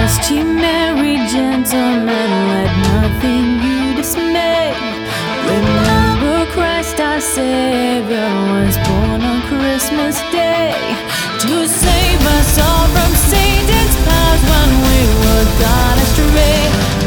Rest ye merry gentlemen, let nothing you dismay. Remember Christ our Savior was born on Christmas Day to save us all from Satan's powers when we were gone astray.